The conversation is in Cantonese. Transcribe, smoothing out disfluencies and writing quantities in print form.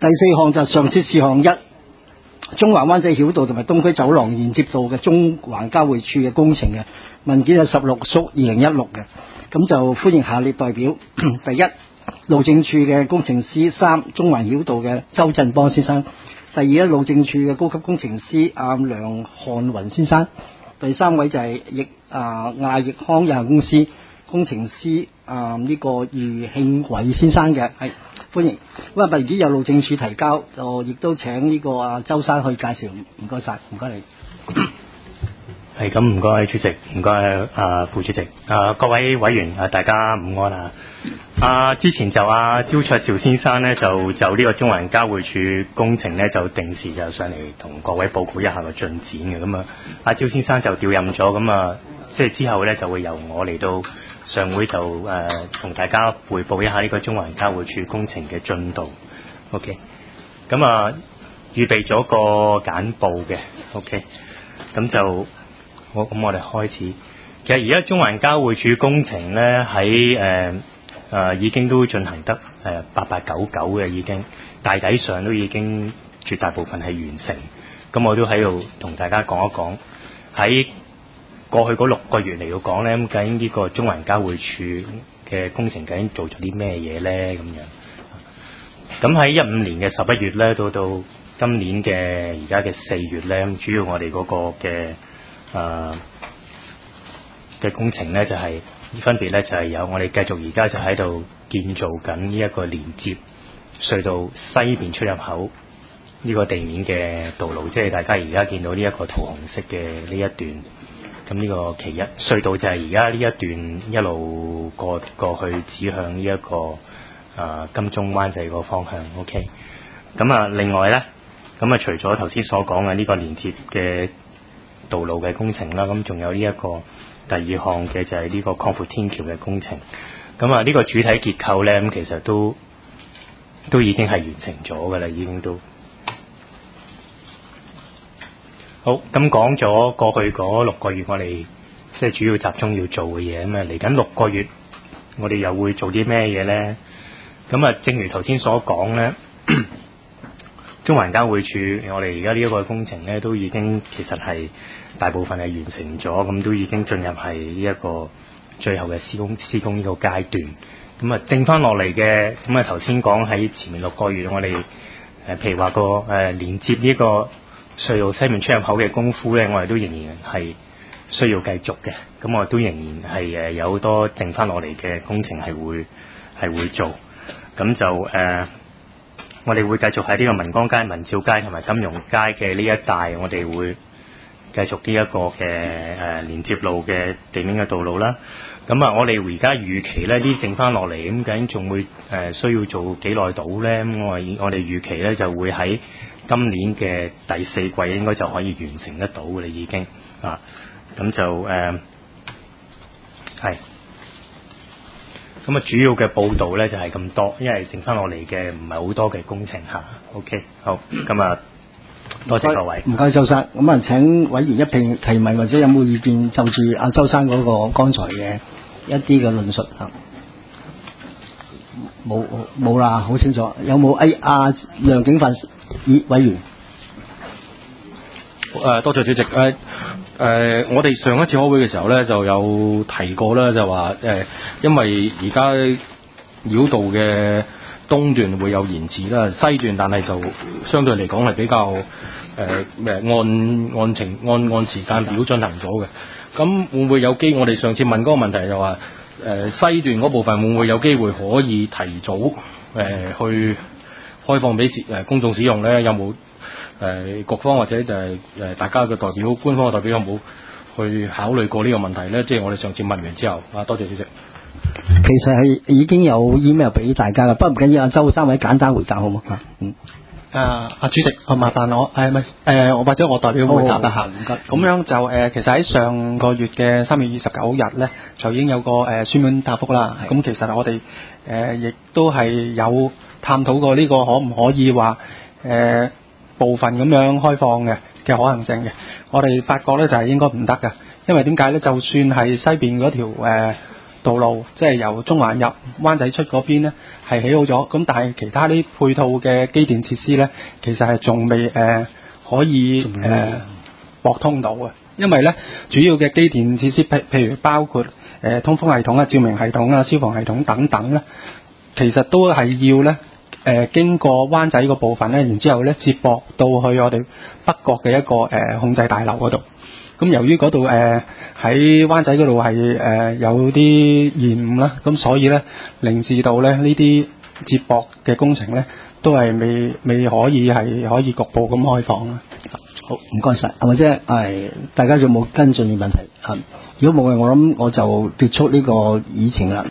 第4項就上設事項1，中環灣仔繞道同埋東區走廊連接道嘅中環交匯處嘅工程嘅文件係16/2016嘅，咁就歡迎下列代表。第一，路政署嘅工程師3，中環繞道嘅周振邦先生。第二咧，路政署嘅高級工程師梁漢雲先生。第3位就係亞易康有限公司工程師呢個余慶偉先生嘅，係歡迎。咁文件有路政署提交，就亦都請呢個周生去介紹。唔該晒，唔該你。 係咁，唔該主席，唔該副主席，各位委員大家午安啊！之前就焦卓兆先生呢，就呢個中環交匯處工程呢，就定時就上嚟同各位報告一下個進展嘅。咁焦先生就調任咗，咁即係之後呢，就會由我嚟到上會就同大家匯報一下呢個中環交匯處工程嘅進度。OK， 咁預備咗個簡報嘅。OK， 咁就好，咁我哋開始。其實而家中環交匯處工程呢，喺已經都進行得8899嘅，已經大體上都已經絕大部分係完成。咁我都喺度同大家講一講，喺過去嗰6個月嚟到講呢，究竟呢個中環交匯處嘅工程究竟做咗啲咩嘢呢？咁樣。咁喺15年嘅11月呢，到今年嘅而家嘅4月呢，主要我哋嗰個嘅工程呢，就係分別呢，就係有我哋繼續而家就喺度建造緊呢一個連接隧道西邊出入口呢個地面嘅道路，即係大家而家見到呢一個桃紅色嘅呢一段。咁呢個其一，隧道就係而家呢一段一路過去指向呢一個金鐘灣仔個方向。OK， 咁另外呢，咁除咗頭先所講嘅呢個連接嘅道路嘅工程啦，咁仲有呢一個第2項嘅就係呢個擴闊天橋嘅工程。咁呢個主體結構呢，咁其實都已經係完成咗㗎啦，已經都好。咁講咗過去嗰6個月我哋即係主要集中要做嘅嘢，咁嚟緊6個月我哋又會做啲咩嘢呢？咁正如頭先所講呢，中環交匯處我哋而家呢一個工程呢，都已經其實係大部分係完成咗，咁都已經進入係呢一個最後嘅施工呢個階段。咁剩翻落嚟嘅，咁頭先講喺前面6個月我哋譬如話個連接呢個隧道西面出入口嘅功夫呢，我哋都仍然係需要繼續嘅。咁我哋都仍然係有好多剩翻落嚟嘅工程係會做。咁就我哋會繼續喺呢個民光街、民照街同埋金融街嘅呢一帶，我哋會繼續呢一個嘅連接路嘅地面嘅道路啦。咁我哋而家預期呢啲剩翻落嚟，咁究竟仲會需要做幾耐到呢？咁我哋預期呢就會喺今年嘅第4季應該就可以完成得到嘅啦，已經咁就係。咁主要嘅報導呢就係咁多，因為剩翻落嚟嘅唔係好多嘅工程嚇。OK， 好，咁多謝各位。 唔該周生，咁請委員一併提問或者有冇意見就住周生嗰個剛才嘅一啲嘅論述嚇。冇啦，好清楚。有冇梁景範委員？ 多謝主席。我哋上一次開會嘅時候咧，就有提過啦，就話因為而家繞道嘅東段會有延遲啦，西段但係就相對嚟講係比較按時間表進行咗嘅。咁會唔會有機？我哋上次問嗰個問題就話西段嗰部分會唔會有機會可以提早去開放俾公眾使用咧？有冇局方或者大家嘅代表、官方嘅代表有冇去考慮過呢個問題咧？即係我哋上次問完之後，多謝主席。 其實係已經有 email 俾大家嘅，不過唔緊要，周三位簡單回答好嗎？ 主席，麻煩我我或者我代表回答一下。咁樣就其實喺上個月嘅3月29日咧，就已經有個書面答覆啦。咁其實我哋亦都係有探討過呢個可唔可以話部分咁樣開放嘅可行性嘅。我哋發覺咧就係應該唔得嘅，因為點解咧？就算係西邊嗰條道路，即係由中環入灣仔出嗰邊咧係起好咗，咁但係其他啲配套嘅機電設施咧，其實係仲未可以駁通到嘅，因為咧主要嘅機電設施譬如包括通風系統啊、照明系統啊、消防系統等等咧，其實都係要咧經過灣仔個部分咧，然之後咧接駁到去我哋北角嘅一個控制大樓嗰度。咁由於嗰度喺灣仔嗰度係有啲延誤啦，咁所以咧令至到咧呢啲接駁嘅工程咧都係未可以局部咁開放啦。 好，唔該晒，係咪即係大家有冇跟進嘅問題？如果冇嘅，我諗我就結束呢個議程啦。